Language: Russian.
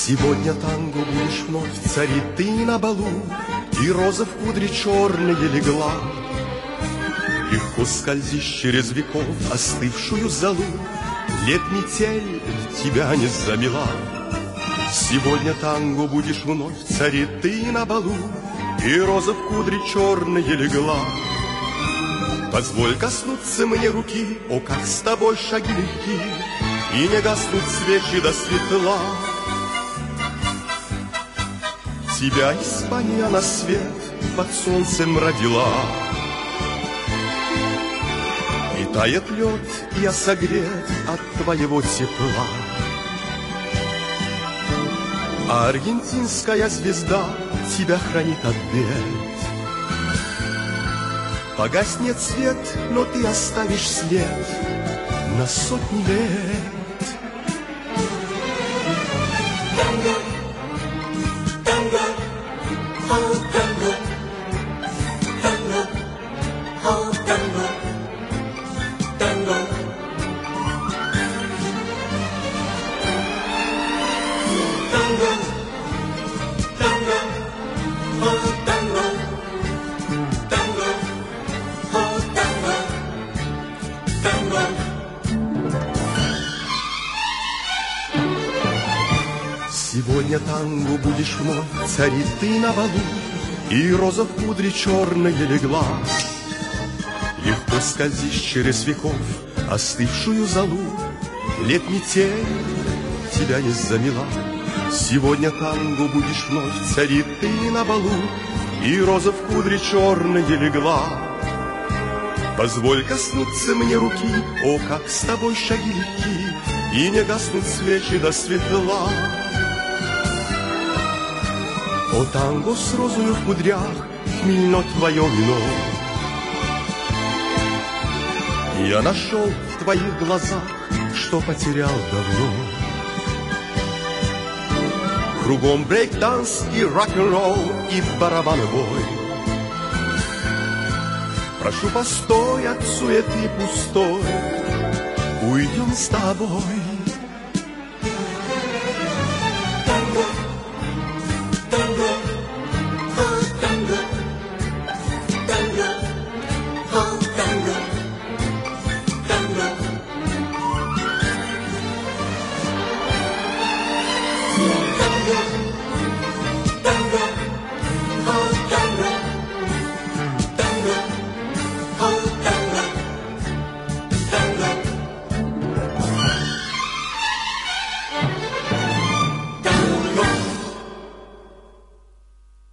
Сегодня танго будешь вновь царить ты на балу, и роза в кудри черные легла. Легко скользишь через веков остывшую залу, лет метель тебя не замела. Сегодня танго будешь вновь царить ты на балу, и роза в кудри черные легла. Позволь коснуться мне руки, о, как с тобой шаги легки, и не гаснут свечи до светла. Тебя Испания на свет под солнцем родила. И тает лед, я согрет от твоего тепла. А аргентинская звезда тебя хранит от бед. Погаснет свет, но ты оставишь след на сотни лет. Сегодня танго будешь вновь царить ты на балу, и роза в кудри черная легла. Легко скользишь через веков остывшую залу, лет метель тебя не замела. Сегодня танго будешь вновь царить ты на балу, и роза в кудри черная легла. Позволь коснуться мне руки, о, как с тобой шаги легки, и не гаснут свечи до светла. О, танго с розою в кудрях, хмельно твое вино. Я нашел в твоих глазах, что потерял давно. Кругом брейк-данс и рок-н-ролл, и барабанный бой. Прошу, постой от суеты пустой, уйдем с тобой.